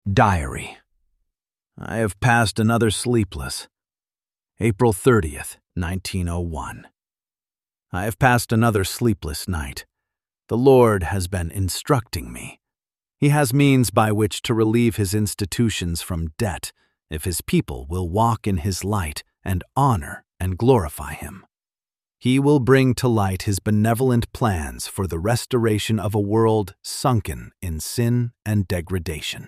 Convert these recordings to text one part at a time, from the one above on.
Diary. I have passed another sleepless. April 30th, 1901. I have passed another sleepless night. The Lord has been instructing me. He has means by which to relieve his institutions from debt if his people will walk in his light and honor and glorify him. He will bring to light his benevolent plans for the restoration of a world sunken in sin and degradation.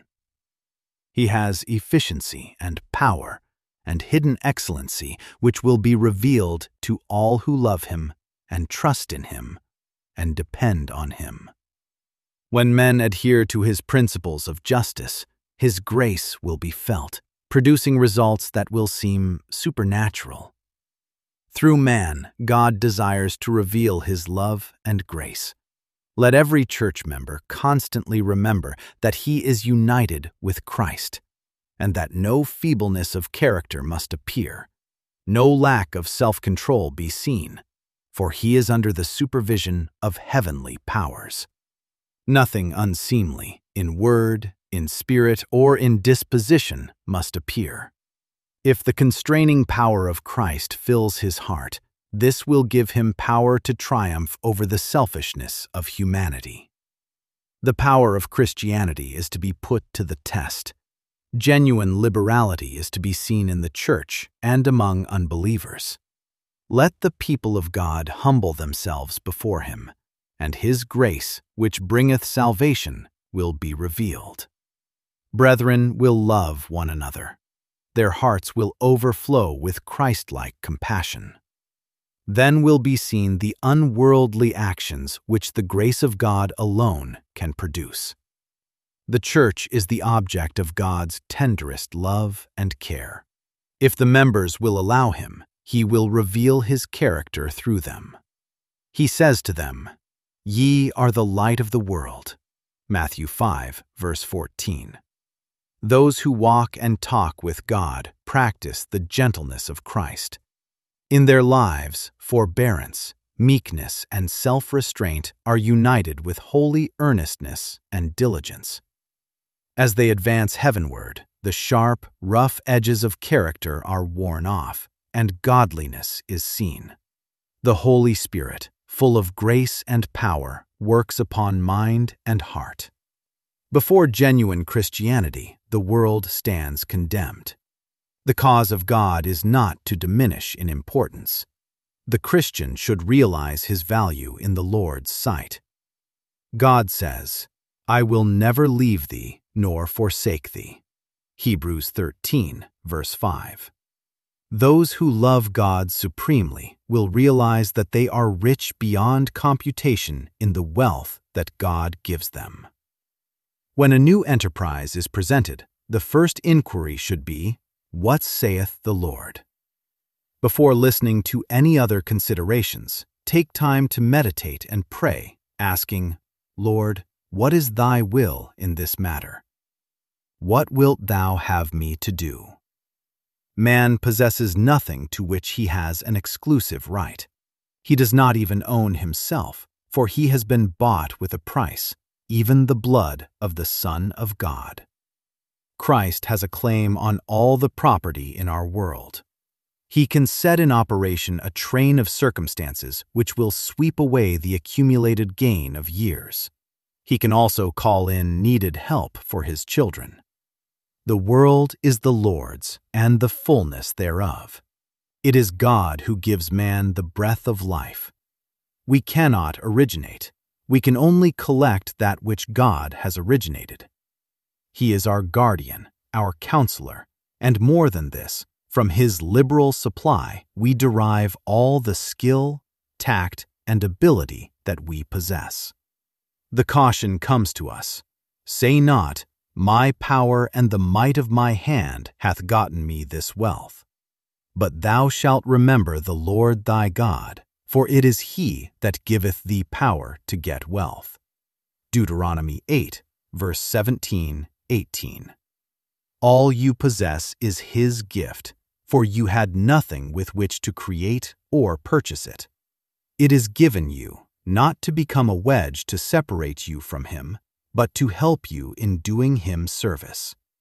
He has efficiency and power and hidden excellency which will be revealed to all who love him and trust in him and depend on him. When men adhere to his principles of justice, his grace will be felt, producing results that will seem supernatural. Through man, God desires to reveal his love and grace. Let every church member constantly remember that he is united with Christ, and that no feebleness of character must appear, no lack of self-control be seen, for he is under the supervision of heavenly powers. Nothing unseemly, in word, in spirit, or in disposition, must appear. If the constraining power of Christ fills his heart, this will give him power to triumph over the selfishness of humanity. The power of Christianity is to be put to the test. Genuine liberality is to be seen in the church and among unbelievers. Let the people of God humble themselves before him, and his grace, which bringeth salvation, will be revealed. Brethren will love one another. Their hearts will overflow with Christ-like compassion. Then will be seen the unworldly actions which the grace of God alone can produce. The church is the object of God's tenderest love and care. If the members will allow him, he will reveal his character through them. He says to them, "Ye are the light of the world." Matthew 5, verse 14. Those who walk and talk with God practice the gentleness of Christ. In their lives, forbearance, meekness, and self-restraint are united with holy earnestness and diligence. As they advance heavenward, the sharp, rough edges of character are worn off, and godliness is seen. The Holy Spirit, full of grace and power, works upon mind and heart. Before genuine Christianity, the world stands condemned. The cause of God is not to diminish in importance. The Christian should realize his value in the Lord's sight. God says, "I will never leave thee nor forsake thee." Hebrews 13, verse 5. Those who love God supremely will realize that they are rich beyond computation in the wealth that God gives them. When a new enterprise is presented, the first inquiry should be, "What saith the Lord?" Before listening to any other considerations, take time to meditate and pray, asking, "Lord, what is thy will in this matter? What wilt thou have me to do?" Man possesses nothing to which he has an exclusive right. He does not even own himself, for he has been bought with a price, even the blood of the Son of God. Christ has a claim on all the property in our world. He can set in operation a train of circumstances which will sweep away the accumulated gain of years. He can also call in needed help for his children. The world is the Lord's and the fullness thereof. It is God who gives man the breath of life. We cannot originate. We can only collect that which God has originated. He is our guardian, our counselor, and more than this, from his liberal supply we derive all the skill, tact, and ability that we possess. The caution comes to us, "Say not, my power and the might of my hand hath gotten me this wealth. But thou shalt remember the Lord thy God, for it is he that giveth thee power to get wealth." Deuteronomy 8, verse 17, 18. All you possess is his gift, for you had nothing with which to create or purchase it. It is given you, not to become a wedge to separate you from him, but to help you in doing him service.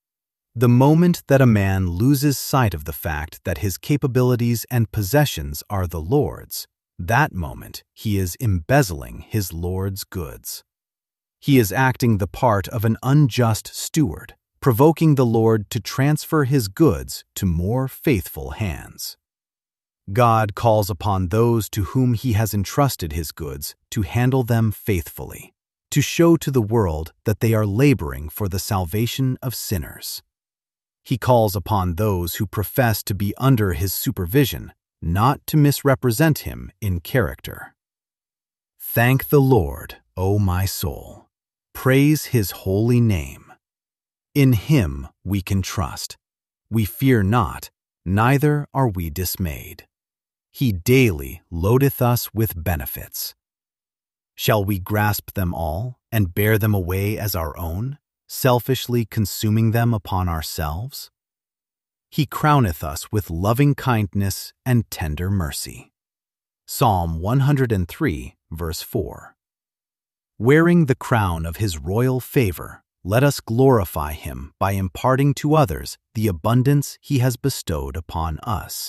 The moment that a man loses sight of the fact that his capabilities and possessions are the Lord's, that moment he is embezzling his Lord's goods. He is acting the part of an unjust steward, provoking the Lord to transfer his goods to more faithful hands. God calls upon those to whom he has entrusted his goods to handle them faithfully, to show to the world that they are laboring for the salvation of sinners. He calls upon those who profess to be under his supervision not to misrepresent him in character. Thank the Lord, O my soul. Praise his holy name. In him we can trust. We fear not, neither are we dismayed. He daily loadeth us with benefits. Shall we grasp them all and bear them away as our own, selfishly consuming them upon ourselves? He crowneth us with loving kindness and tender mercy. Psalm 103, verse 4. Wearing the crown of his royal favor, let us glorify him by imparting to others the abundance he has bestowed upon us.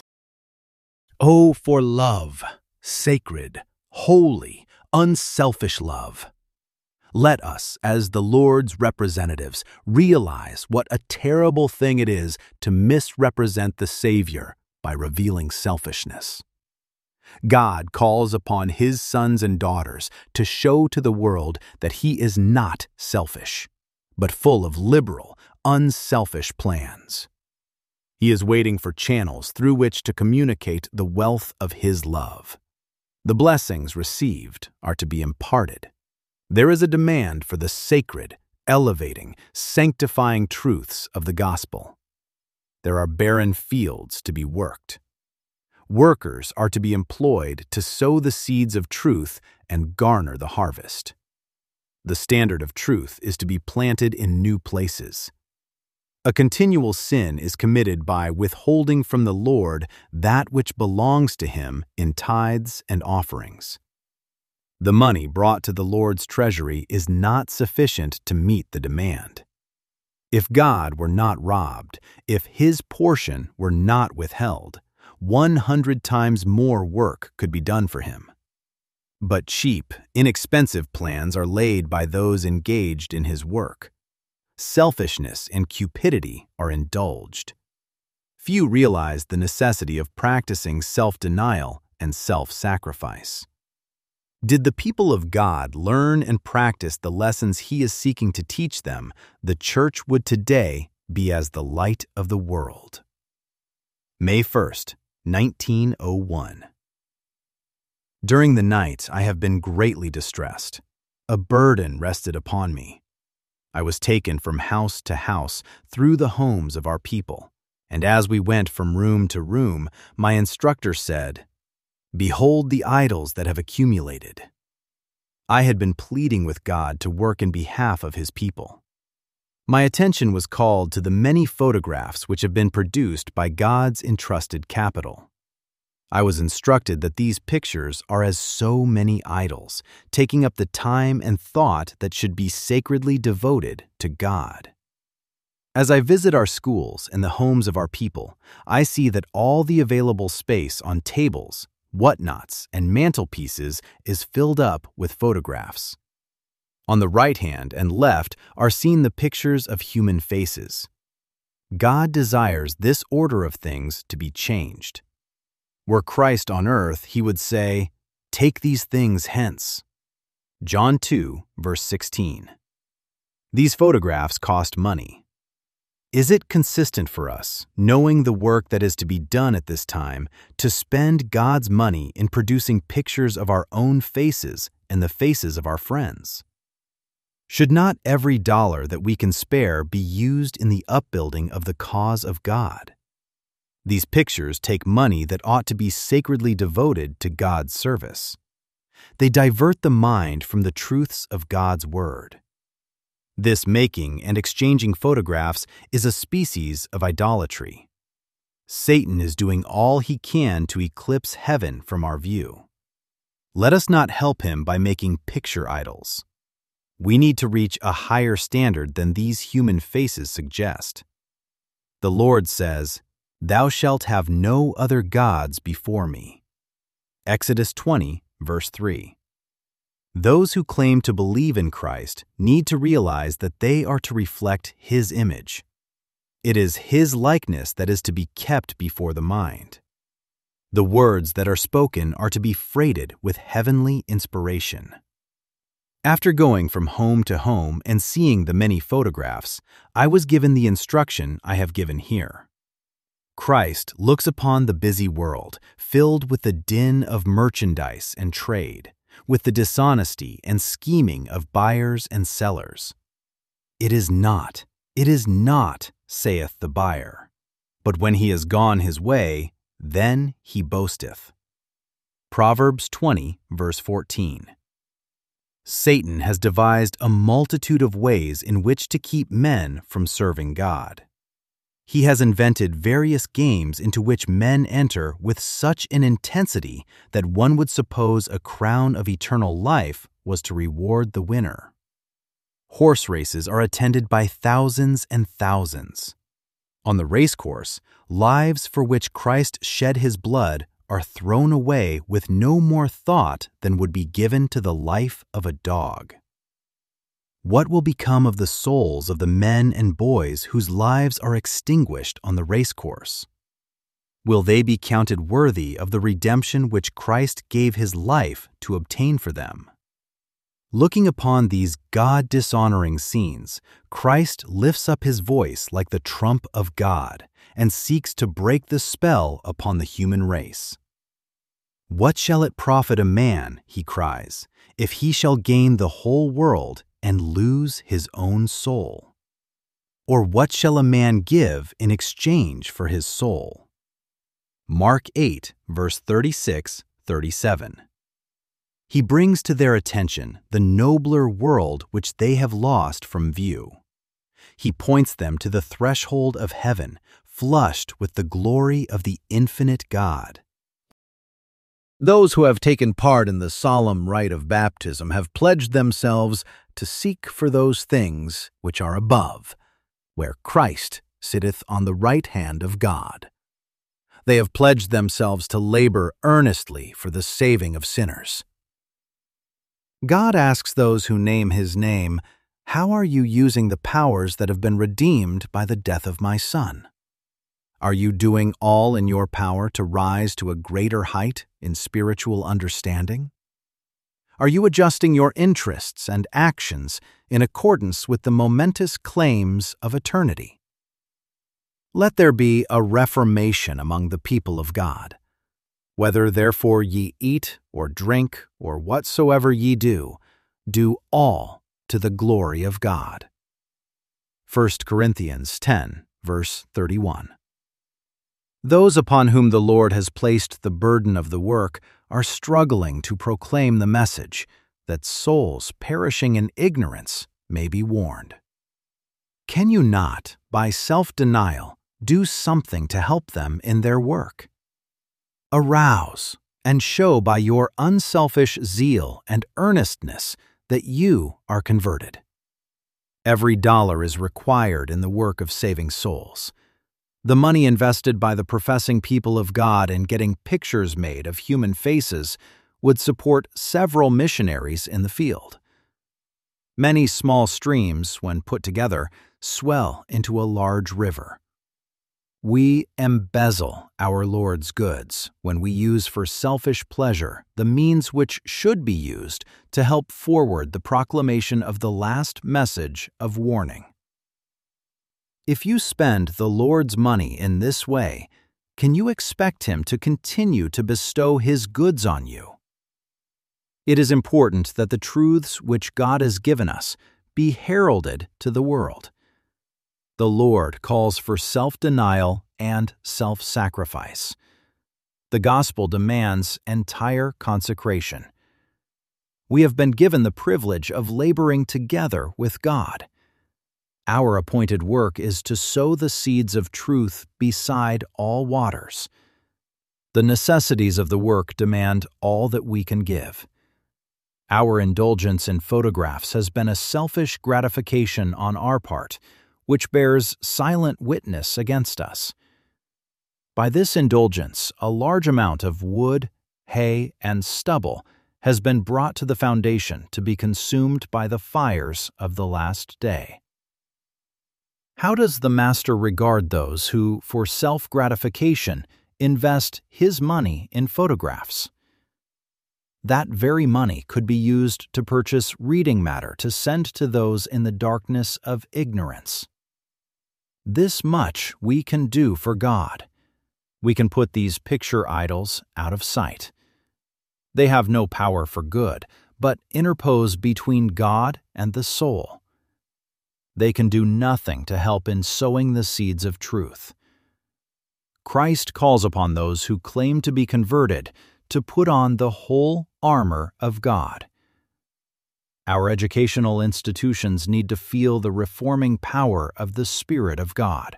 Oh, for love, sacred, holy, unselfish love. Let us, as the Lord's representatives, realize what a terrible thing it is to misrepresent the Savior by revealing selfishness. God calls upon his sons and daughters to show to the world that he is not selfish, but full of liberal, unselfish plans. He is waiting for channels through which to communicate the wealth of his love. The blessings received are to be imparted. There is a demand for the sacred, elevating, sanctifying truths of the gospel. There are barren fields to be worked. Workers are to be employed to sow the seeds of truth and garner the harvest. The standard of truth is to be planted in new places. A continual sin is committed by withholding from the Lord that which belongs to him in tithes and offerings. The money brought to the Lord's treasury is not sufficient to meet the demand. If God were not robbed, if his portion were not withheld, 100 times more work could be done for him. But cheap, inexpensive plans are laid by those engaged in his work. Selfishness and cupidity are indulged. Few realize the necessity of practicing self-denial and self-sacrifice. Did the people of God learn and practice the lessons he is seeking to teach them, the church would today be as the light of the world. May 1st, 1901. During the night, I have been greatly distressed. A burden rested upon me. I was taken from house to house through the homes of our people, and as we went from room to room, my instructor said, "Behold the idols that have accumulated." I had been pleading with God to work in behalf of his people. My attention was called to the many photographs which have been produced by God's entrusted capital. I was instructed that these pictures are as so many idols, taking up the time and thought that should be sacredly devoted to God. As I visit our schools and the homes of our people, I see that all the available space on tables, whatnots, and mantelpieces is filled up with photographs. On the right hand and left are seen the pictures of human faces. God desires this order of things to be changed. Were Christ on earth, he would say, "Take these things hence." John 2, verse 16. These photographs cost money. Is it consistent for us, knowing the work that is to be done at this time, to spend God's money in producing pictures of our own faces and the faces of our friends? Should not every dollar that we can spare be used in the upbuilding of the cause of God? These pictures take money that ought to be sacredly devoted to God's service. They divert the mind from the truths of God's Word. This making and exchanging photographs is a species of idolatry. Satan is doing all he can to eclipse heaven from our view. Let us not help him by making picture idols. We need to reach a higher standard than these human faces suggest. The Lord says, "Thou shalt have no other gods before me." Exodus 20, verse 3. Those who claim to believe in Christ need to realize that they are to reflect His image. It is His likeness that is to be kept before the mind. The words that are spoken are to be freighted with heavenly inspiration. After going from home to home and seeing the many photographs, I was given the instruction I have given here. Christ looks upon the busy world, filled with the din of merchandise and trade, with the dishonesty and scheming of buyers and sellers. It is not, saith the buyer. But when he is gone his way, then he boasteth. Proverbs 20, verse 14. Satan has devised a multitude of ways in which to keep men from serving God. He has invented various games into which men enter with such an intensity that one would suppose a crown of eternal life was to reward the winner. Horse races are attended by thousands and thousands. On the racecourse, lives for which Christ shed His blood are thrown away with no more thought than would be given to the life of a dog. What will become of the souls of the men and boys whose lives are extinguished on the racecourse? Will they be counted worthy of the redemption which Christ gave His life to obtain for them? Looking upon these God-dishonoring scenes, Christ lifts up His voice like the trump of God and seeks to break the spell upon the human race. "What shall it profit a man," He cries, "if he shall gain the whole world and lose his own soul? Or what shall a man give in exchange for his soul?" Mark 8, verse 36, 37. He brings to their attention the nobler world which they have lost from view. He points them to the threshold of heaven, flushed with the glory of the infinite God. Those who have taken part in the solemn rite of baptism have pledged themselves to seek for those things which are above, where Christ sitteth on the right hand of God. They have pledged themselves to labor earnestly for the saving of sinners. God asks those who name His name, "How are you using the powers that have been redeemed by the death of my Son? Are you doing all in your power to rise to a greater height in spiritual understanding? Are you adjusting your interests and actions in accordance with the momentous claims of eternity? Let there be a reformation among the people of God. Whether therefore ye eat or drink or whatsoever ye do, do all to the glory of God." 1 Corinthians 10, verse 31. Those upon whom the Lord has placed the burden of the work are struggling to proclaim the message that souls perishing in ignorance may be warned. Can you not, by self-denial, do something to help them in their work? Arouse and show by your unselfish zeal and earnestness that you are converted. Every dollar is required in the work of saving souls. The money invested by the professing people of God in getting pictures made of human faces would support several missionaries in the field. Many small streams, when put together, swell into a large river. We embezzle our Lord's goods when we use for selfish pleasure the means which should be used to help forward the proclamation of the last message of warning. If you spend the Lord's money in this way, can you expect Him to continue to bestow His goods on you? It is important that the truths which God has given us be heralded to the world. The Lord calls for self-denial and self-sacrifice. The gospel demands entire consecration. We have been given the privilege of laboring together with God. Our appointed work is to sow the seeds of truth beside all waters. The necessities of the work demand all that we can give. Our indulgence in photographs has been a selfish gratification on our part, which bears silent witness against us. By this indulgence, a large amount of wood, hay, and stubble has been brought to the foundation to be consumed by the fires of the last day. How does the Master regard those who, for self-gratification, invest his money in photographs? That very money could be used to purchase reading matter to send to those in the darkness of ignorance. This much we can do for God. We can put these picture idols out of sight. They have no power for good, but interpose between God and the soul. They can do nothing to help in sowing the seeds of truth. Christ calls upon those who claim to be converted to put on the whole armor of God. Our educational institutions need to feel the reforming power of the Spirit of God.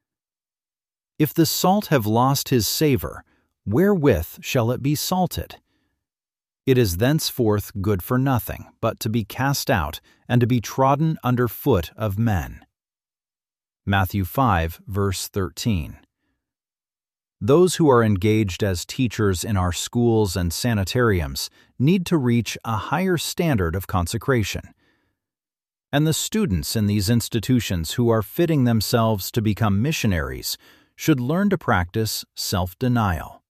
If the salt have lost his savor, wherewith shall it be salted? It is thenceforth good for nothing, but to be cast out and to be trodden under foot of men. Matthew 5, verse 13. Those who are engaged as teachers in our schools and sanitariums need to reach a higher standard of consecration. And the students in these institutions who are fitting themselves to become missionaries should learn to practice self-denial.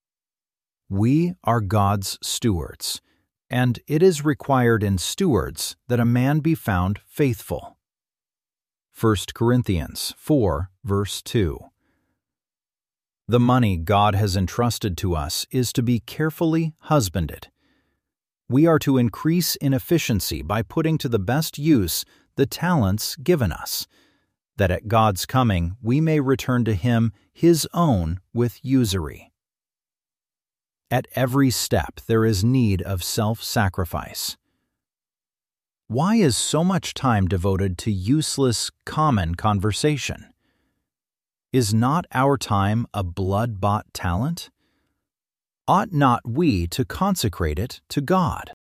We are God's stewards, and it is required in stewards that a man be found faithful. 1 Corinthians 4, verse 2. The money God has entrusted to us is to be carefully husbanded. We are to increase in efficiency by putting to the best use the talents given us, that at God's coming we may return to Him His own with usury. At every step there is need of self-sacrifice. Why is so much time devoted to useless, common conversation? Is not our time a blood-bought talent? Ought not we to consecrate it to God?